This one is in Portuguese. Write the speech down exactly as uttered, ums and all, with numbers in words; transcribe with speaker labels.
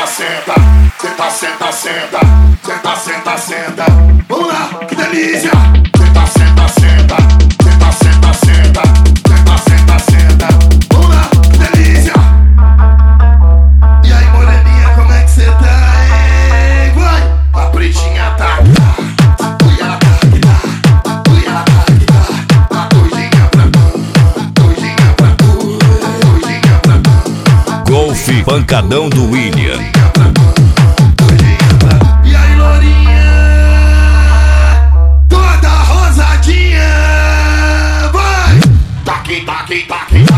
Speaker 1: senta, senta, senta, senta, senta, senta, senta. Vamos lá, que delícia! Senta, senta, senta, senta, senta, senta, senta, senta, senta. Vamos lá, que delícia! E aí, moreninha, como é que cê tá, hein? Vai! A pretinha tá. Ui, ela tá que tá. Ui, ela tá que tá. A coisinha pra tu, coisinha pra tu, coisinha pra tu.
Speaker 2: Golfe Pancadão do William.
Speaker 1: E aí, lourinha, toda rosadinha, vai! Taqui, taqui, taqui.